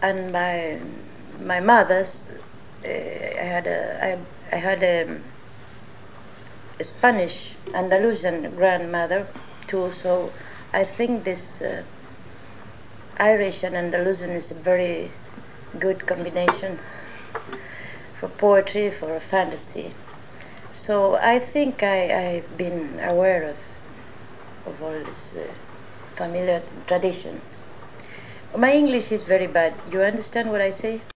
and my mother's. I had a Spanish Andalusian grandmother too, so I think this Irish and Andalusian is a very good combination for poetry, for fantasy. So I think I've been aware of all this familiar tradition. My English is very bad. You understand what I say?